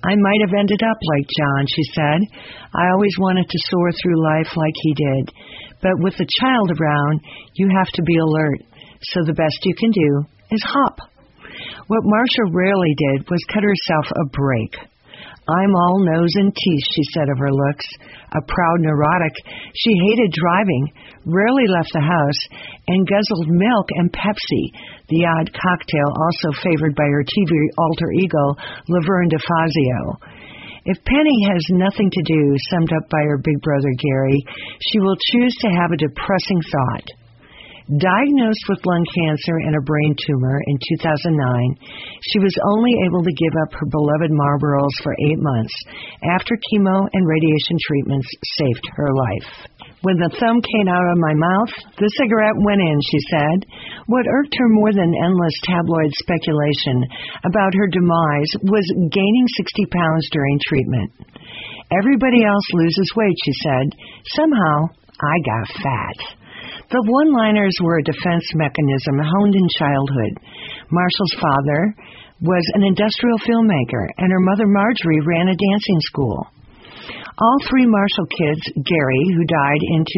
I might have ended up like John, she said. I always wanted to soar through life like he did. But with a child around, you have to be alert. So the best you can do is hop. What Marsha rarely did was cut herself a break. I'm all nose and teeth, she said of her looks. A proud neurotic, she hated driving, rarely left the house, and guzzled milk and Pepsi, the odd cocktail also favored by her TV alter ego, Laverne DeFazio. If Penny has nothing to do, summed up by her big brother Gary, she will choose to have a depressing thought. Diagnosed with lung cancer and a brain tumor in 2009, she was only able to give up her beloved Marlboros for 8 months after chemo and radiation treatments saved her life. When the thumb came out of my mouth, the cigarette went in, she said. What irked her more than endless tabloid speculation about her demise was gaining 60 pounds during treatment. Everybody else loses weight, she said. Somehow, I got fat. The one-liners were a defense mechanism honed in childhood. Marshall's father was an industrial filmmaker, and her mother Marjorie ran a dancing school. All three Marshall kids, Gary, who died in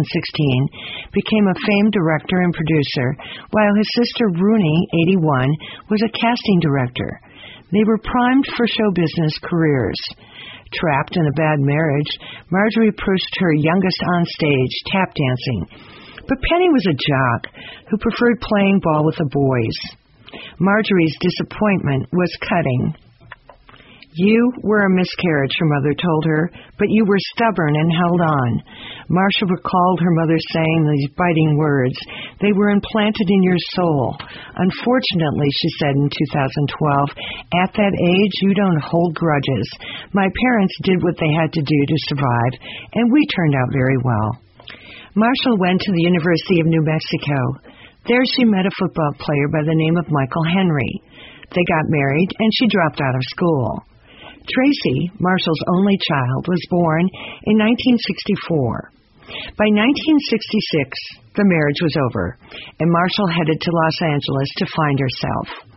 2016, became a famed director and producer, while his sister Rooney, 81, was a casting director. They were primed for show business careers. Trapped in a bad marriage, Marjorie pushed her youngest on stage, tap dancing. But Penny was a jock who preferred playing ball with the boys. Marjorie's disappointment was cutting. You were a miscarriage, her mother told her, but you were stubborn and held on. Marsha recalled her mother saying these biting words. They were implanted in your soul. Unfortunately, she said in 2012, at that age, you don't hold grudges. My parents did what they had to do to survive, and we turned out very well. Marshall went to the University of New Mexico. There she met a football player by the name of Michael Henry. They got married, and she dropped out of school. Tracy, Marshall's only child, was born in 1964. By 1966, the marriage was over, and Marshall headed to Los Angeles to find herself.